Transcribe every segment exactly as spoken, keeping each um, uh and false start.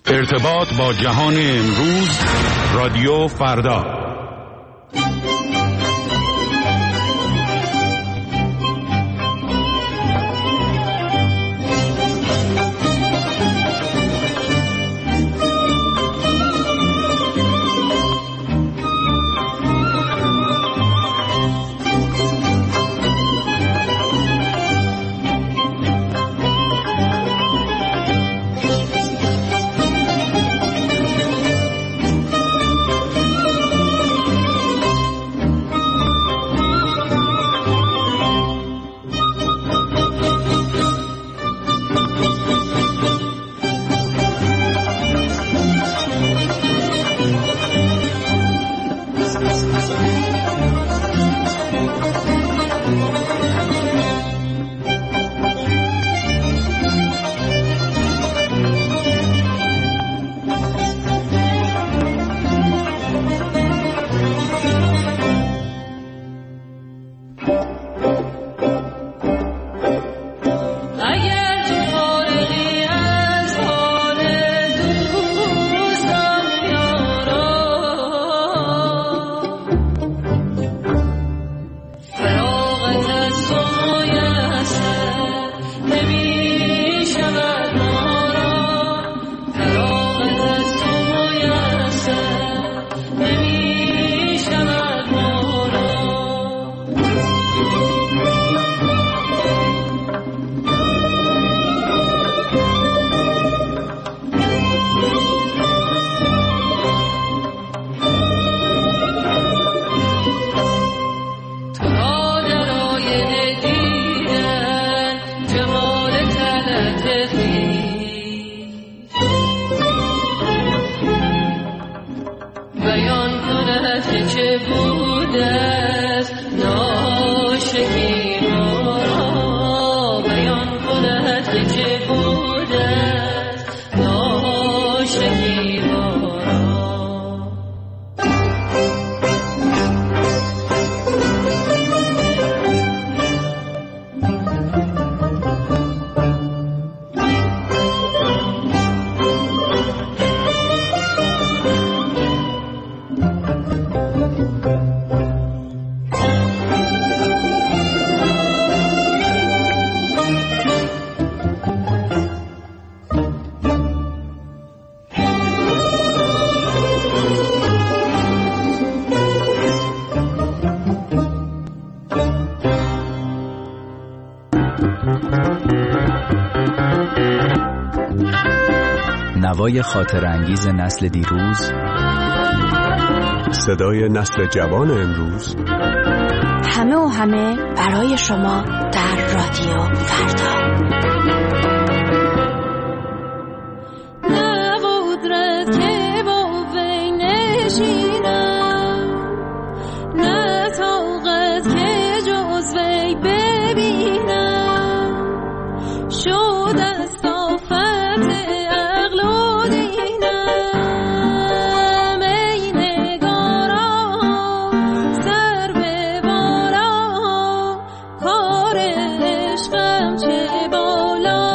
ارتباط با جهان امروز، رادیو فردا. نوای خاطر انگیز نسل دیروز، صدای نسل جوان امروز، همه و همه برای شما در رادیو فردا. نه قدرت که با وی نشینم، نه طاقت که جز وی ببینم، شد از طاقت عشقم چه بالا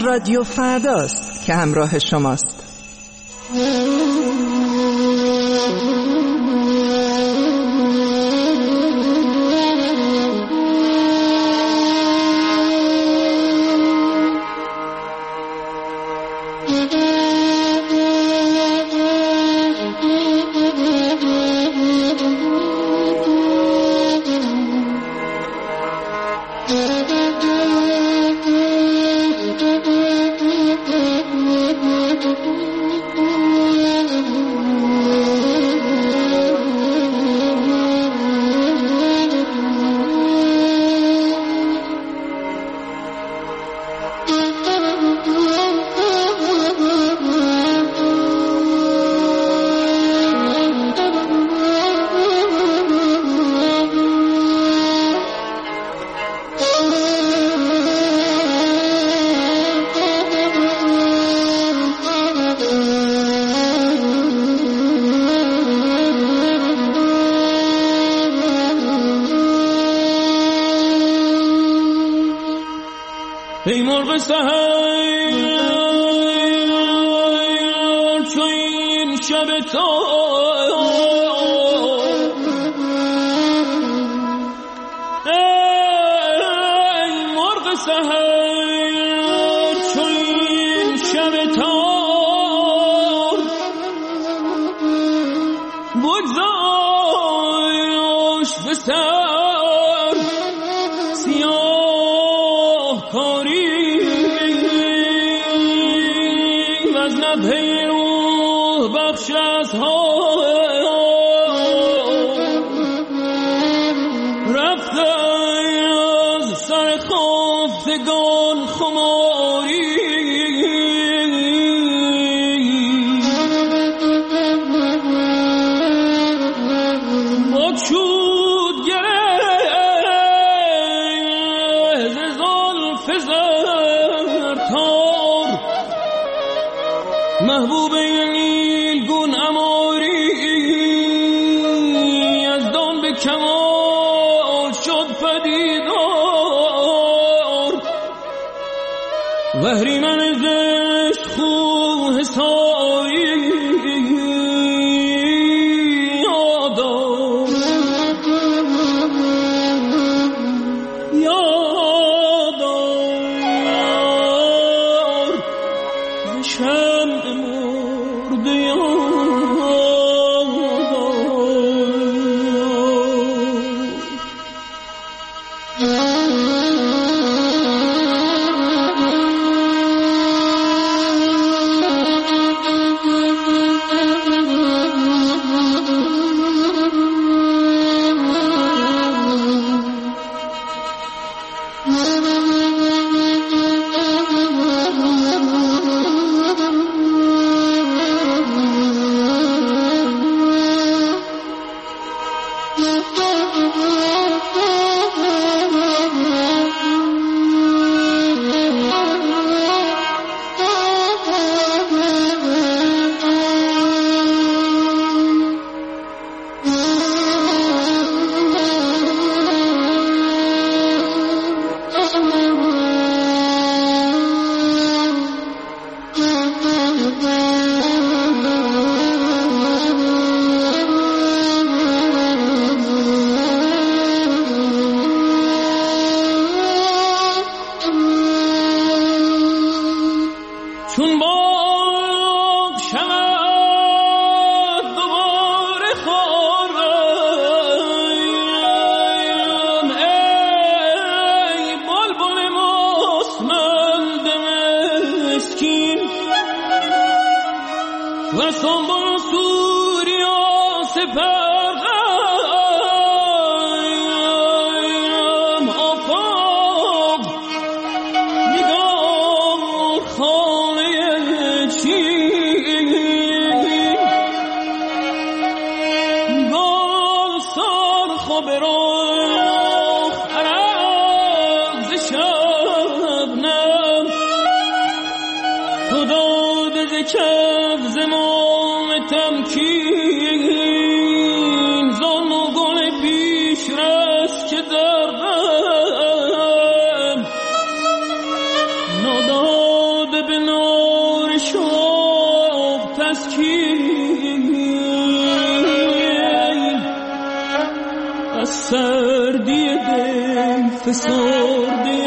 رادیو فرداست که همراه شماست. ای مرغ سحر چو این شب تار، ای مرغ سحر چو این شب تار، بگذاشت ز سر سیاه کاری پیروح بخش از ها رفت از سر خفتگان خماری، با چود گره ز زلف زرتار محبوب نیلگون اماری، از دان به کمال شد پدیدار، وهریمن زشت خو حساری یادار یادار ز شمع مرده چون باغ شود دوباره خارم، ای بلبل مستمند مسکین و سنبل و سوریا سپرغم، آفاق نگاه خانه چین، گل سرخ و براخ عرق ز شبنم، تو داده ز کف زمام تمکین، ظلم و گل پیش رس که دردم نادان سردی دل فسرده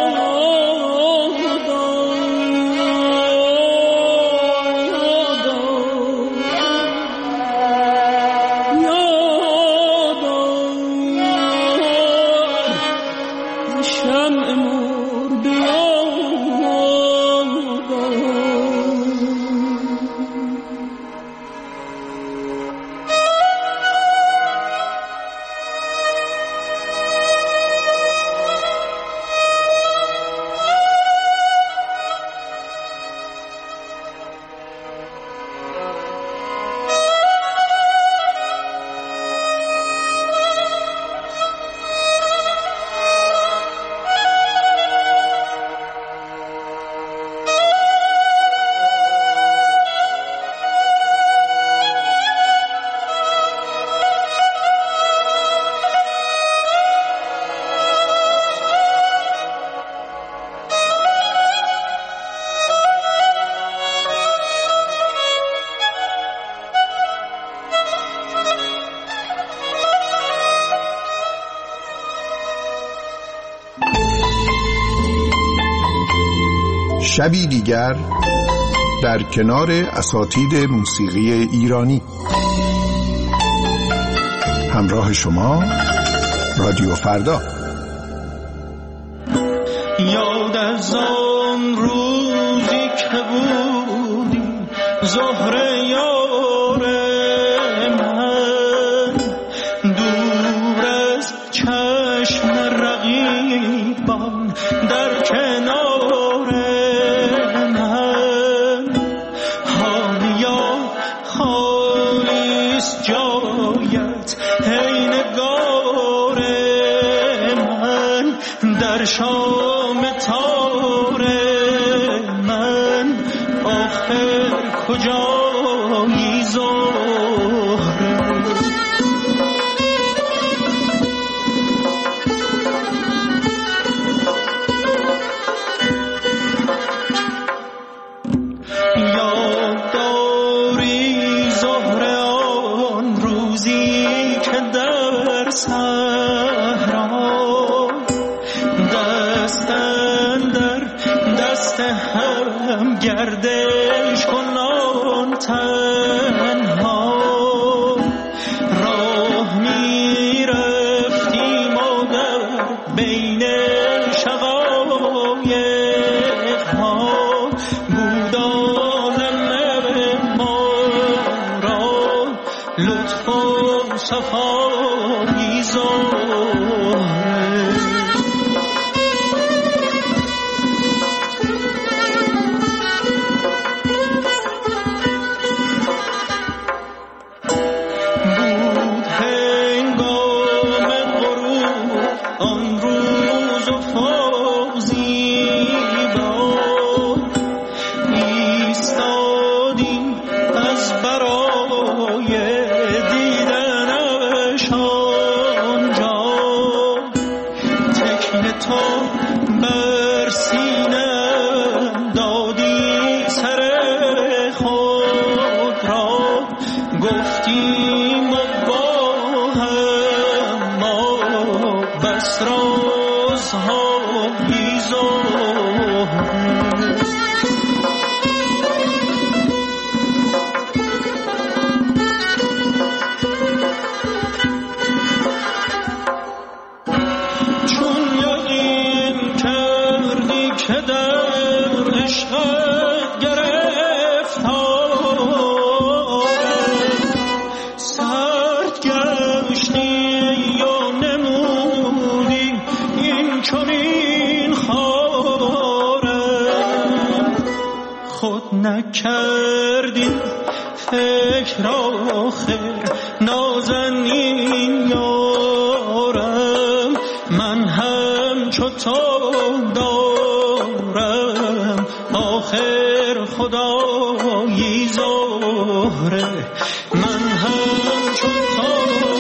شبی دیگر در کنار اساتید موسیقی ایرانی. همراه شما رادیو فردا. یاد از آن روزی که بودی زهره یار من، دور از چشم رقیبان در کنار من، حالیا خالیست جایت ای نگار من، در شام تار من آخر کجایی زهره؟ یاد داری زهره آن روزی که در صحرا دستن در دست هم گردش کنان تنها راه می رفتیم و در بین شقایق ها بود عالم ما را لطف و صفایی زهره. نکردی فکر آخر نازنین یارم، من هم چو تو دارم آخر خدایی زهره، من هم چو تو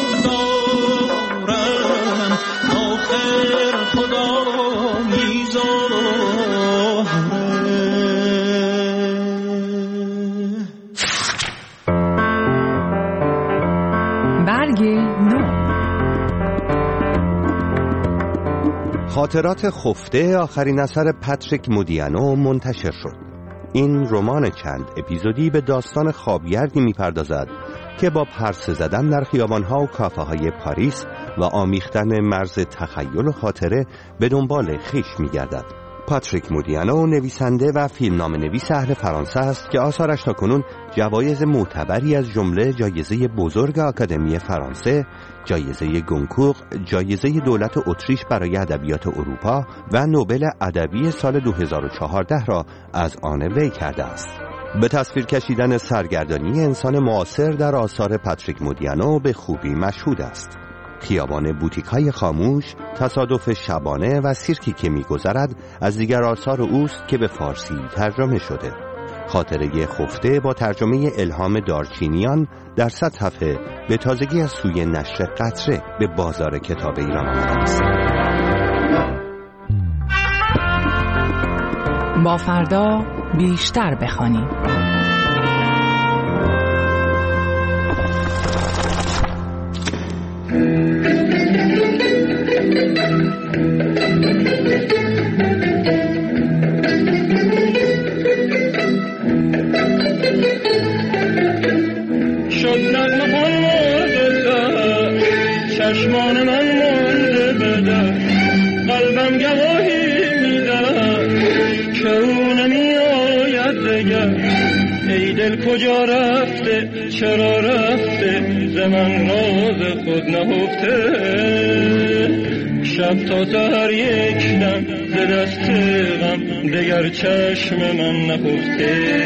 دارم آخر خدایی زهره. برگ نو. خاطرات خفته آخرین اثر پاتریک مودیانو منتشر شد. این رمان چند اپیزودی به داستان خوابگردی می‌پردازد که با پرسه زدن در خیابان‌ها و کافه‌های پاریس و آمیختن مرز تخیل و خاطره به دنبال خویش می‌گردد. پاتریک مودیانو نویسنده و فیلمنامه‌نویس اهل فرانسه است که آثارش تاکنون جوایز معتبری از جمله جایزه بزرگ آکادمی فرانسه، جایزه گونکور، جایزه دولت اتریش برای ادبیات اروپا و نوبل ادبی سال دو هزار و چهارده را از آن وی کرده است. به تصویر کشیدن سرگردانی انسان معاصر در آثار پاتریک مودیانو به خوبی مشهود است. خیابان بوتیک‌های خاموش، تصادف شبانه و سیرکی که می‌گذرد از دیگر آثار اوست که به فارسی ترجمه شده. خاطره خفته با ترجمه الهام دارچینیان در صد صفحه به تازگی از سوی نشر قطره به بازار کتاب ایران آمده است. با فردا بیشتر بخوانیم. شد نغمه آن مرده چشمان من مرده بده، قلبم گواهی میده که او نمی آید دگر. ای دل کجا رفته چرا رفته ز من راز خود نهفته، شب تا سحر یک دم ز دست غم دگر چشم من نخفته.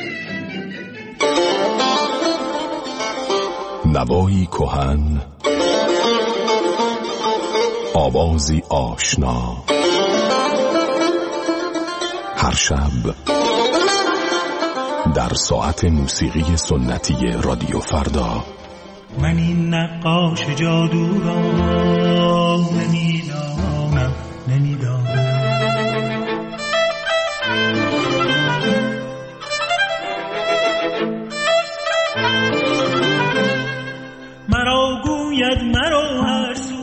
نوایی کهن آوازی آشنا هر شب در ساعت موسیقی سنتی رادیو فردا. من این نقاش جادو را نمیدانم نمیدانم مرا گوید مرا هر سو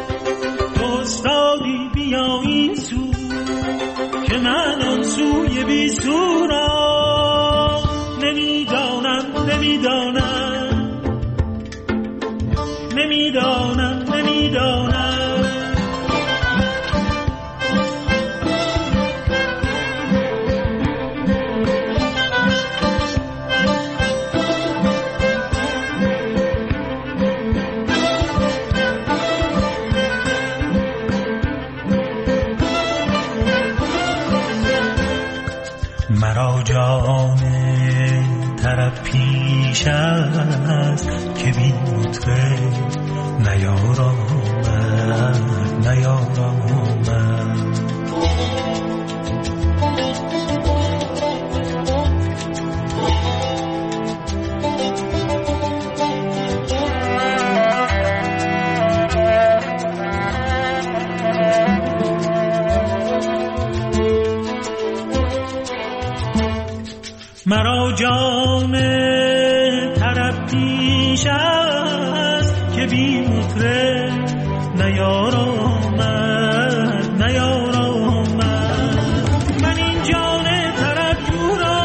استادی بیا این سو که من آن سوی بی سو را نمیدانم نمیدانم نمیدانم نمیدانم مرا جام طرب پیش است که بی مطرب نیارامد نیارامد مرا جام طرب پیش است که بی مطرب نیارامد نیارامد من این جان طرب جو را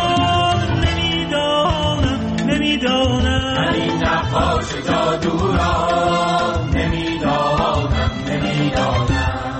نمیدانم نمیدانم من این نقاش جادو را نمیدانم نمیدانم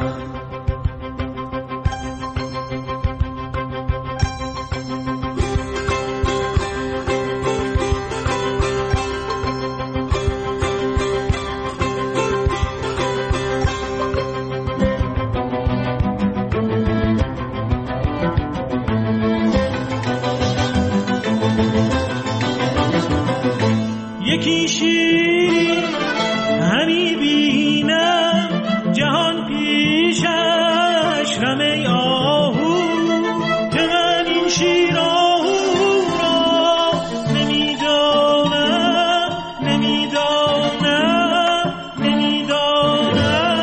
یکی شیری همی بینم جهان پیشش رمی آهو که من این شیر آهو را نمیدانم نمیدانم نمیدانم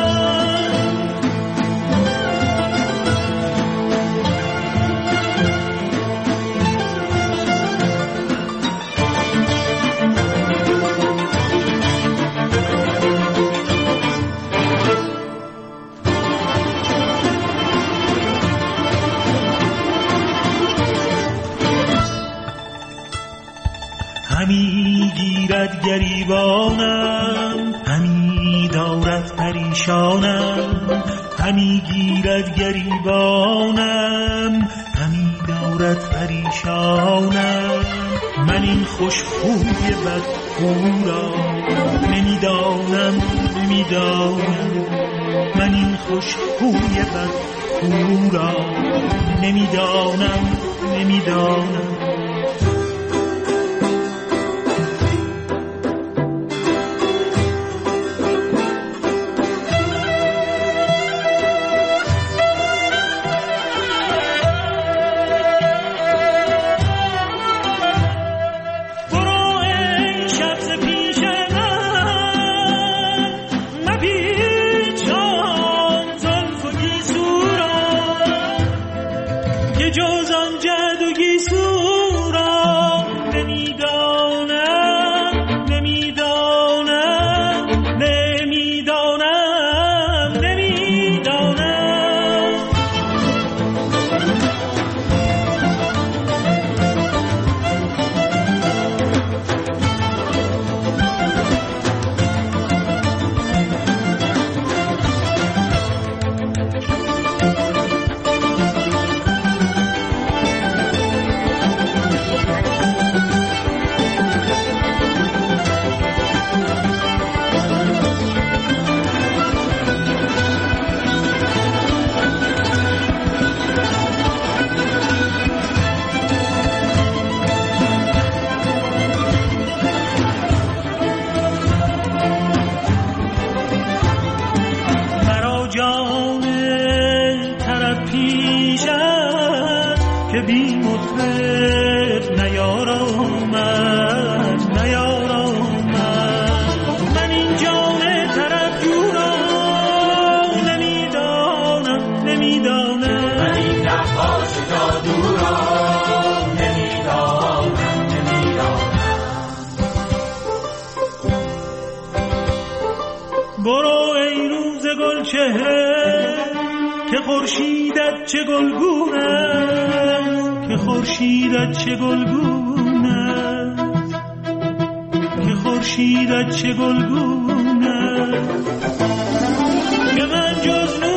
همی گیرد گریبانم همی دارد پریشانم همی گیرد گریبانم همی دارد پریشانم من این خوش خوی بدخو را نمیدانم نمیدانم من این خوش خوی بدخو را نمیدانم نمیدانم جز آن جد و گیسو که بی مطرب نیار آمد نیار آمد. من این جام طرب جورا نمیدانم نمیدانم، من این نقاش جادو را نمیدانم نمیدانم. برو ای روز گل چهره که خورشیدت چه گلگونه، که خورشیدت چه گلگونه، که خورشیدت چه گلگونه، که من جز نور